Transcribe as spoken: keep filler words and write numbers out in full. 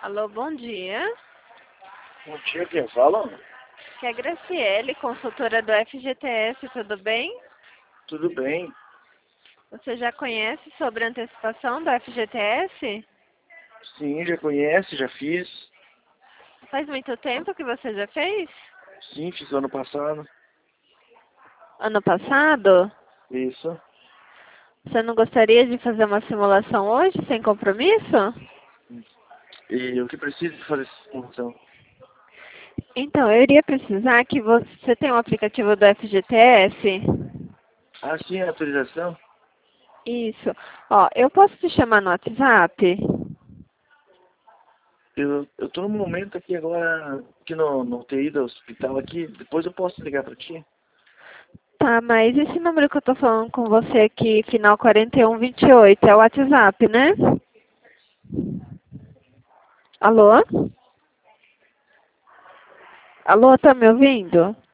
Alô, bom dia. Bom dia, quem fala? Que é a Graciele, consultora do F G T S, tudo bem? Tudo bem? Você já conhece sobre a antecipação do F G T S? Sim, já conhece, já fiz. Faz muito tempo que você já fez? Sim, fiz ano passado. Ano passado? Isso. Você não gostaria de fazer uma simulação hoje, sem compromisso? E o que preciso fazer essa função? Então, eu iria precisar que você... Você tem um aplicativo do F G T S? Ah, sim, a autorização? Isso. Ó, eu posso te chamar no WhatsApp? Eu, eu tô no momento aqui agora, aqui no, no U T I do hospital aqui. Depois eu posso ligar pra ti? Tá, mas esse número que eu tô falando com você aqui, final quarenta e um vinte e oito, é o WhatsApp, né? Alô? Alô, tá me ouvindo?